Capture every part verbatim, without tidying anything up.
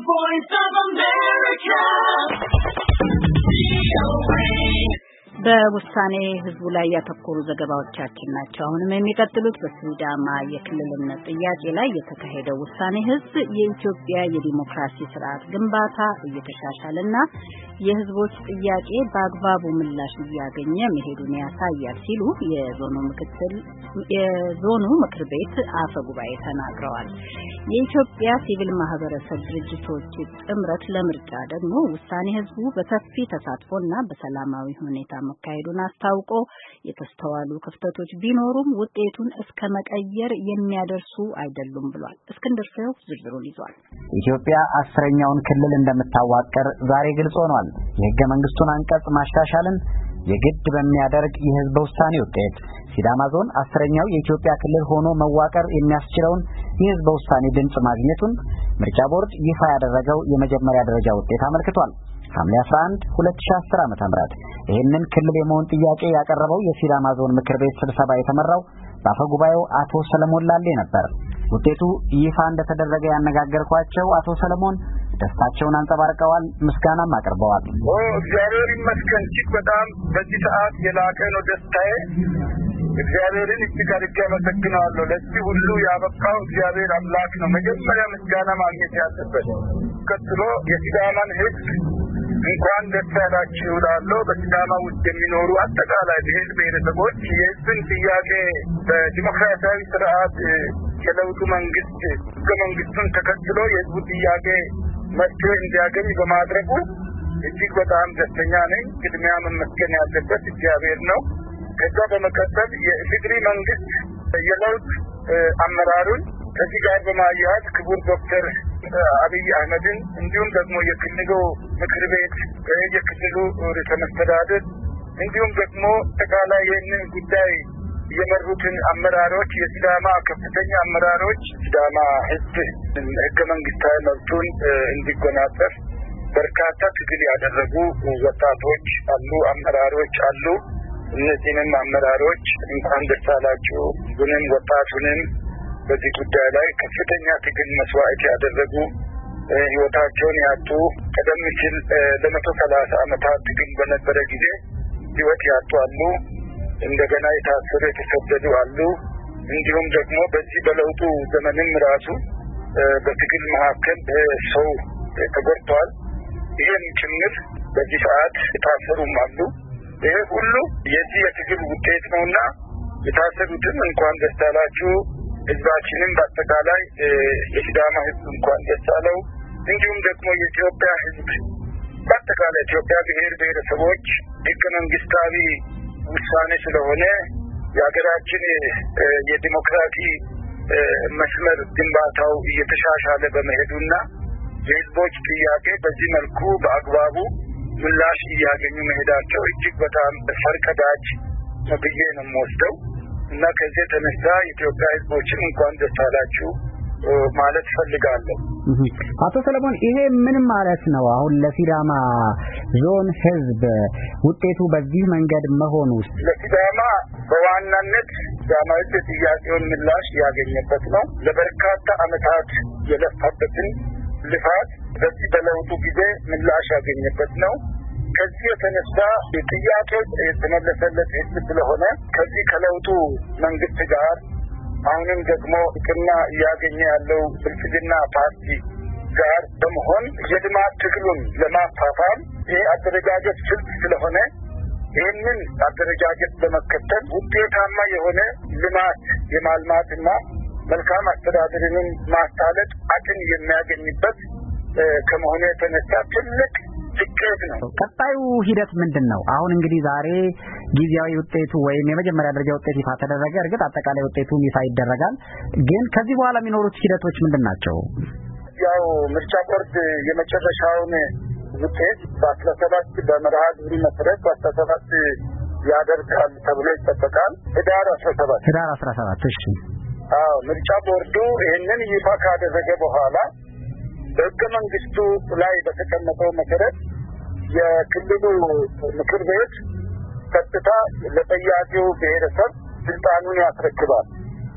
voice of America. በውሳኔ ህዝቡ ላይ ያተኮሩ ዘገባዎቻችን ናቸው። አሁንም የሚቀጥሉት በሲዳማ የክልልነት ጥያቄ ላይ የተካሄደው ውሳኔ ህዝብ የኢትዮጵያ የዲሞክራሲ ስርዓት ግንባታ እየተሻሻለና የህዝቦች ጥያቄ በአግባቡ ምላሽ እያገኘ መሄዱን ያሳያል ሲሉ የዞኑ ምክትል የዞኑ ምክር ቤት አፈ ጉባኤ ተናግረዋል። የኢትዮጵያ ሲቪል ማህበረሰብ ድርጅቶች ጥምረት ለምርጫ ደግሞ ውሳኔ ህዝቡ በሰፊ ተሳትፎና በሰላማዊ ሁኔታ መካሄዱን አስታውቆ የተስተዋሉ ክፍተቶች ቢኖሩም ውጤቱን እስከ መቀየር የሚያደርሱ አይደሉም ብሏል። እስክንድር ፍሬው ዝርዝሩን ይዟል። ኢትዮጵያ አስረኛውን ክልል እንደምታዋቀር ዛሬ ግልጽ ሆኗል። የህገ መንግስቱን አንቀጽ ማሻሻልን የግድ በሚያደርግ የህዝብ ውሳኔ ውጤት ሲዳማ ዞን አስረኛው የኢትዮጵያ ክልል ሆኖ መዋቀር የሚያስችለውን የህዝብ ውሳኔ ድምጽ ማግኘቱን ምርጫ ቦርድ ይፋ ያደረገው የመጀመሪያ ደረጃ ውጤት አመልክቷል። ሐምሌ አስራ አንድ ሁለት ሺህ አስር ዓመተ ምህረት ይህንን ክልል የመሆን ጥያቄ ያቀረበው የሲዳማ ዞን ምክር ቤት ስብሰባ የተመራው በአፈ ጉባኤው አቶ ሰለሞን ላሌ ነበር። ውጤቱ ይፋ እንደተደረገ ያነጋገርኳቸው አቶ ሰለሞን ደስታቸውን አንጸባርቀዋል፣ ምስጋናም አቅርበዋል። ኦ እግዚአብሔር ይመስገን፣ እጅግ በጣም በዚህ ሰዓት የላቀ ነው ደስታዬ። እግዚአብሔርን እጅግ አድርጌ አመሰግናለሁ። ለዚህ ሁሉ ያበቃው እግዚአብሔር አምላክ ነው። መጀመሪያ ምስጋና ማግኘት ያለበት። ቀጥሎ የሲዳማን ህዝብ እንኳን ደስ ያላችሁ እላለሁ። በሲዳማ ውስጥ የሚኖሩ አጠቃላይ ብሔር ብሔረሰቦች የህዝብን ጥያቄ በዲሞክራሲያዊ ስርዓት የለውጡ መንግስት ህገ መንግስቱን ተከትሎ የህዝቡ ጥያቄ መፍትሄ እንዲያገኝ በማድረጉ እጅግ በጣም ደስተኛ ነኝ። ቅድሚያ መመስገን ያለበት እግዚአብሔር ነው። ከዛ በመቀጠል የኢፌዴሪ መንግስት የለውጥ አመራሩን ከዚህ ጋር በማያያዝ ክቡር ዶክተር አብይ አህመድን እንዲሁም ደግሞ የክልሉ ምክር ቤት የክልሉ ርዕሰ መስተዳድር እንዲሁም ደግሞ አጠቃላይ ይህንን ጉዳይ የመሩትን አመራሮች የሲዳማ ከፍተኛ አመራሮች ሲዳማ ህዝብ ህገ መንግስታዊ መብቱን እንዲጎናጸፍ በርካታ ትግል ያደረጉ ወጣቶች አሉ፣ አመራሮች አሉ። እነዚህንም አመራሮች እንኳን ደስ አላችሁ ብለን ወጣቱንም በዚህ ጉዳይ ላይ ከፍተኛ ትግል መስዋዕት ያደረጉ ህይወታቸውን ያጡ ቀደም ሲል ለመቶ ሰላሳ ዓመታት ትግል በነበረ ጊዜ ህይወት ያጡ አሉ። እንደገና የታሰሩ የተሰደዱ አሉ። እንዲሁም ደግሞ በዚህ በለውጡ ዘመንም ራሱ በትግል መካከል ሰው ተጎድቷል። ይህም ጭምር በዚህ ሰዓት የታሰሩም አሉ። ይሄ ሁሉ የዚህ የትግል ውጤት ነውና የታሰሩትም እንኳን ደስ አላችሁ፣ ህዝባችንም በአጠቃላይ የሲዳማ ህዝብ እንኳን ደስ አለው። እንዲሁም ደግሞ የኢትዮጵያ ህዝብ በአጠቃላይ ኢትዮጵያ ብሔር ብሔረሰቦች ህገ መንግስታዊ ውሳኔ ስለሆነ የሀገራችን የዲሞክራሲ መስመር ግንባታው እየተሻሻለ በመሄዱና የህዝቦች ጥያቄ በዚህ መልኩ በአግባቡ ምላሽ እያገኙ መሄዳቸው እጅግ በጣም ፈርቀዳጅ ነው ብዬ ነው የምወስደው እና ከዚህ የተነሳ የኢትዮጵያ ህዝቦችን እንኳን ደስ አላችሁ ማለት ፈልጋለሁ። አቶ ሰለሞን ይሄ ምን ማለት ነው? አሁን ለሲዳማ ዞን ህዝብ ውጤቱ በዚህ መንገድ መሆኑ ለሲዳማ በዋናነት ሲዳማ ህዝብ ጥያቄውን ምላሽ ያገኘበት ነው። ለበርካታ ዓመታት የለፋበትን ልፋት በዚህ በለውጡ ጊዜ ምላሽ ያገኘበት ነው። ከዚህ የተነሳ ጥያቄው የተመለሰለት ህዝብ ስለሆነ ከዚህ ከለውጡ መንግስት ጋር አሁንም ደግሞ እውቅና እያገኘ ያለው ብልጽግና ፓርቲ ጋር በመሆን የልማት ትግሉን ለማፋፋም ይህ አደረጃጀት ስልት ስለሆነ ይህንን አደረጃጀት በመከተል ውጤታማ የሆነ ልማት የማልማትና መልካም አስተዳደርን ማሳለጥ አቅም የሚያገኝበት ከመሆኑ የተነሳ ትልቅ ስኬት ነው። ቀጣዩ ሂደት ምንድን ነው? አሁን እንግዲህ ዛሬ ጊዜያዊ ውጤቱ ወይም የመጀመሪያ ደረጃ ውጤት ይፋ ተደረገ። እርግጥ አጠቃላይ ውጤቱም ይፋ ይደረጋል። ግን ከዚህ በኋላ የሚኖሩት ሂደቶች ምንድን ናቸው? ያው ምርጫ ቦርድ የመጨረሻውን ውጤት በአስራ ሰባት በመርሃ ግብሩ መሰረት በአስራ ሰባት ያደርጋል ተብሎ ይጠበቃል። ህዳር አስራ ሰባት ህዳር አስራ ሰባት እሺ። አዎ ምርጫ ቦርዱ ይህንን ይፋ ካደረገ በኋላ በህገ መንግስቱ ላይ በተቀመጠው መሰረት የክልሉ ምክር ቤት ቀጥታ ለጠያቂው ብሔረሰብ ስልጣኑን ያስረክባል።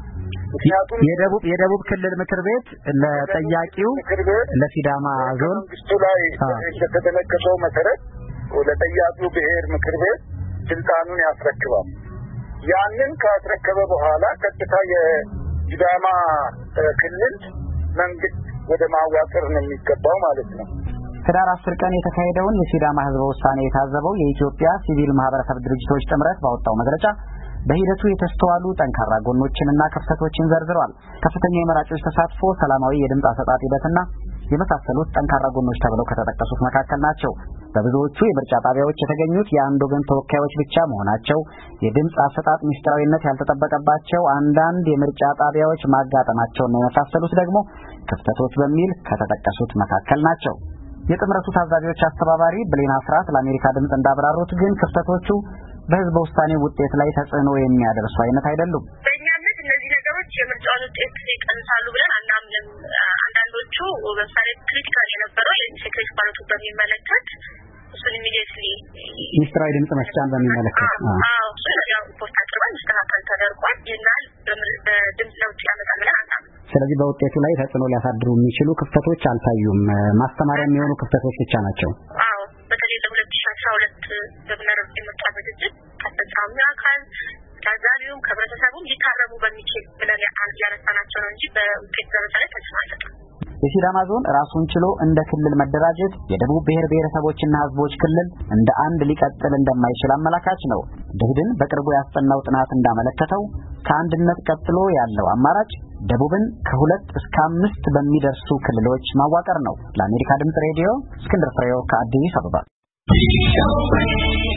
ምክንያቱም የደቡብ የደቡብ ክልል ምክር ቤት ለጠያቂው ለሲዳማ ዞን መንግስቱ ላይ እንደተደነገገው መሰረት ለጠያቂው ብሔር ምክር ቤት ስልጣኑን ያስረክባል። ያንን ካስረከበ በኋላ ቀጥታ የሲዳማ ክልል መንግስት ወደ ማዋቀር ነው የሚገባው ማለት ነው። ህዳር አስር ቀን የተካሄደውን የሲዳማ ህዝበ ውሳኔ የታዘበው የኢትዮጵያ ሲቪል ማህበረሰብ ድርጅቶች ጥምረት ባወጣው መግለጫ በሂደቱ የተስተዋሉ ጠንካራ ጎኖችንና ክፍተቶችን ዘርዝሯል። ከፍተኛ የመራጮች ተሳትፎ፣ ሰላማዊ የድምፅ አሰጣጥ ሂደትና የመሳሰሉት ጠንካራ ጎኖች ተብለው ከተጠቀሱት መካከል ናቸው። በብዙዎቹ የምርጫ ጣቢያዎች የተገኙት የአንድ ወገን ተወካዮች ብቻ መሆናቸው፣ የድምፅ አሰጣጥ ምስጢራዊነት ያልተጠበቀባቸው አንዳንድ የምርጫ ጣቢያዎች ማጋጠማቸውና የመሳሰሉት ደግሞ ክፍተቶች በሚል ከተጠቀሱት መካከል ናቸው። የጥምረቱ ታዛቢዎች አስተባባሪ ብሌና ስራት ለአሜሪካ ድምፅ እንዳብራሩት ግን ክፍተቶቹ በህዝበ ውሳኔ ውጤት ላይ ተጽዕኖ የሚያደርሱ አይነት አይደሉም። በእኛነት እነዚህ ነገሮች የምርጫውን ውጤት ይቀንሳሉ ብለን አናምንም። አንዳንዶቹ በምሳሌ ክሪቲካል የነበረው የሴክሬት ባለቱ በሚመለከት እሱን ኢሚዲየትሊ ሚስጥራዊ ድምፅ መስጫን በሚመለከት አዎ ያው ሪፖርት አቅርበን መስተካከል ተደርጓል ይላል። በድምፅ ለውጥ ያመጣል ብለን አናምንም። ስለዚህ በውጤቱ ላይ ተጽዕኖ ሊያሳድሩ የሚችሉ ክፍተቶች አልታዩም። ማስተማሪያ የሚሆኑ ክፍተቶች ብቻ ናቸው። አዎ በተለይ ለሁለት ሺህ አስራ ሁለት በምናረብ የምርጫ ዝግጅት ከፈጻሚው አካል ታዛቢውም ከህብረተሰቡም ሊታረሙ በሚችል ብለን ያነሳናቸው ነው እንጂ በውጤት ደረጃ ላይ ተጽዕኖ አልፈጠረም። የሲዳማ ዞን ራሱን ችሎ እንደ ክልል መደራጀት የደቡብ ብሔር ብሔረሰቦችና ህዝቦች ክልል እንደ አንድ ሊቀጥል እንደማይችል አመላካች ነው። ደኢህዴን በቅርቡ ያስጠናው ጥናት እንዳመለከተው ከአንድነት ቀጥሎ ያለው አማራጭ ደቡብን ከሁለት እስከ አምስት በሚደርሱ ክልሎች ማዋቀር ነው። ለአሜሪካ ድምፅ ሬዲዮ እስክንድር ፍሬው ከአዲስ አበባ